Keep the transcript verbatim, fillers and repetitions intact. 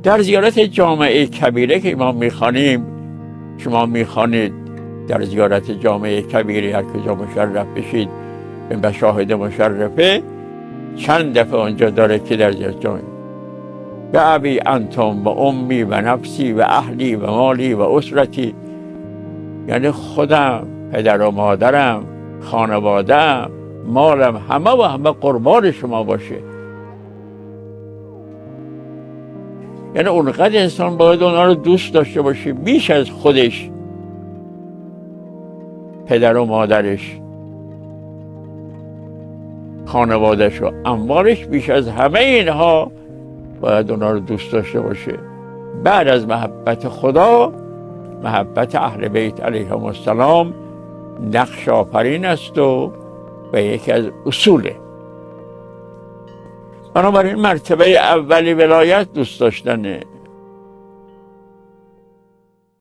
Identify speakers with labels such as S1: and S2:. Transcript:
S1: در زیارت جامعه کبیره که ما میخوانیم، شما میخوانید در زیارت جامعه کبیره هر کجا مشرف بشید به مشاهد مشرفه، چند دفعه اونجا داره که در زیارت جامعه به ابی انتم و امی و نفسی و اهلی و مالی و اسرتی، یعنی خودم، پدر و مادرم، خانواده‌ام، مالم، همه و همه قربان شما باشه. یعنی اونقدر انسان باید اونا رو دوست داشته باشه بیش از خودش، پدر و مادرش، خانواده‌ش و اموالش، بیش از همه اینها باید اونا رو دوست داشته باشه. بعد از محبت خدا، محبت اهل بیت علیهم السلام نقش آفرین است و و یکی از اصوله. بنابراین مرتبه اولی ولایت دوست داشتنه.